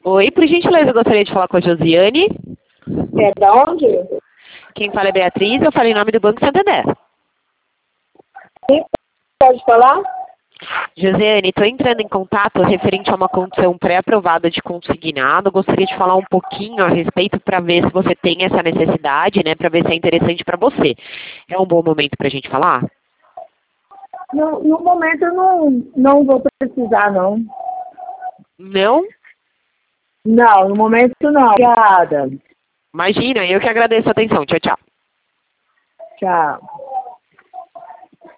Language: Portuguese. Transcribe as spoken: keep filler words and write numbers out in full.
Oi, por gentileza, eu gostaria de falar com a Josiane. É da onde? Quem fala é Beatriz, eu falo em nome do Banco Santander. Quem pode falar? Josiane, estou entrando em contato referente a uma condição pré-aprovada de consignado. Gostaria de falar um pouquinho a respeito para ver se você tem essa necessidade, né? Para ver se é interessante para você. É um bom momento para a gente falar? No, no momento eu não, não vou precisar, não. Não? Não, no momento não. Obrigada. Imagina, eu que agradeço a atenção. Tchau, tchau. Tchau.